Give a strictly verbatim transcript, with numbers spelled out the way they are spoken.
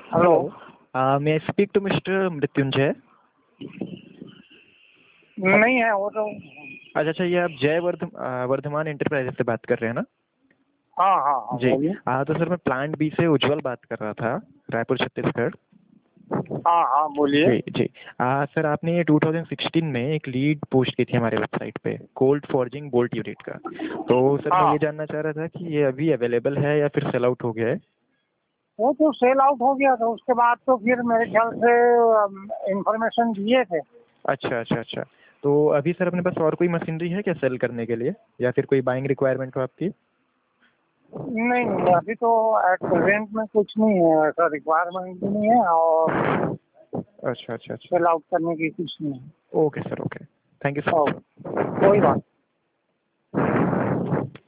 Hello. May I speak to mister Mrityunjay? नहीं है वो तो। अच्छा अच्छा, ये आप जय वर्ध वर्धमान इंटरप्राइजेस से बात कर रहे हैं ना? हाँ हाँ हाँ जी। बोलिए। हाँ तो सर मैं प्लांट बी से उज्जवल बात कर रहा था, रायपुर छत्तीसगढ़। हाँ हाँ बोलिए। जी जी। आ, सर आपने ये दो हज़ार सोलह में एक लीड पोस्ट की थी हमारे वेबसाइट पे, कोल्ड फॉर्जिंग बोल्ट यूनिट का। तो सर मैं हाँ ये जानना चाह रहा था कि ये अभी अवेलेबल है या फिर सेल आउट हो गया है? वो तो सेल आउट हो गया था, उसके बाद तो फिर मेरे ख्याल से इंफॉर्मेशन दिए थे। अच्छा अच्छा अच्छा। तो अभी सर अपने पास और कोई मशीनरी है क्या सेल करने के लिए, या फिर कोई बाइंग रिक्वायरमेंट हो आपकी? नहीं नहीं, अभी तो एट प्रेजेंट में कुछ नहीं है, ऐसा रिक्वायरमेंट भी नहीं है और अच्छा अच्छा अच्छा। सेल आउट करने की कुछ नहीं है। Okay sir, okay. Thank you so okay, much. कोई बात